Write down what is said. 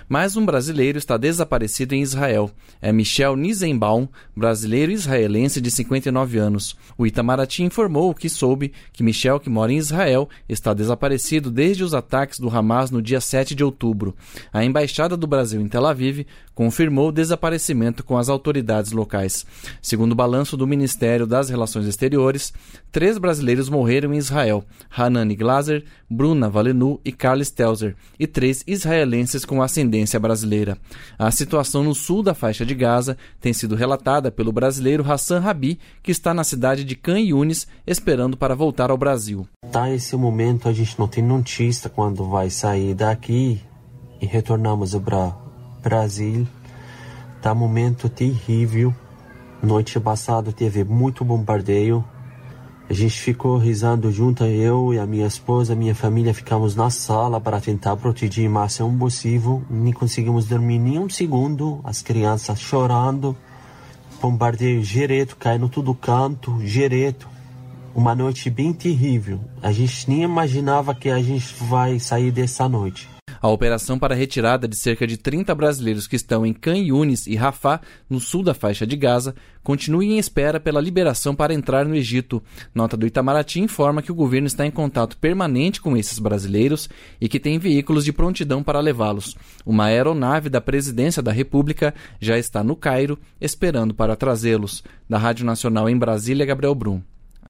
Mais um brasileiro está desaparecido em Israel. É Michel Nizenbaum, brasileiro israelense de 59 anos. O Itamaraty informou que soube que Michel, que mora em Israel, está desaparecido desde os ataques do Hamas no dia 7 de outubro. A Embaixada do Brasil em Tel Aviv confirmou o desaparecimento com as autoridades locais. Segundo o balanço do Ministério das Relações Exteriores, 3 brasileiros morreram em Israel: Hanani Glaser, Bruna Valenu e Carl Stelzer, e 3 israelenses com ascendência brasileira. A situação no sul da faixa de Gaza tem sido relatada pelo brasileiro Hassan Rabi, que está na cidade de Khan Yunis, esperando para voltar ao Brasil. Esse momento a gente não tem notícia quando vai sair daqui e retornamos para Brasil. Tá um momento terrível. Noite passada teve muito bombardeio. A gente ficou rezando junto, eu e a minha esposa, a minha família, ficamos na sala para tentar proteger o máximo possível. Nem conseguimos dormir nem um segundo, as crianças chorando, bombardeio direto, caindo tudo canto, direto. Uma noite bem terrível. A gente nem imaginava que a gente vai sair dessa noite. A operação para a retirada de cerca de 30 brasileiros que estão em Khan Yunis e Rafah, no sul da faixa de Gaza, continua em espera pela liberação para entrar no Egito. Nota do Itamaraty informa que o governo está em contato permanente com esses brasileiros e que tem veículos de prontidão para levá-los. Uma aeronave da Presidência da República já está no Cairo, esperando para trazê-los. Da Rádio Nacional em Brasília, Gabriel Brum.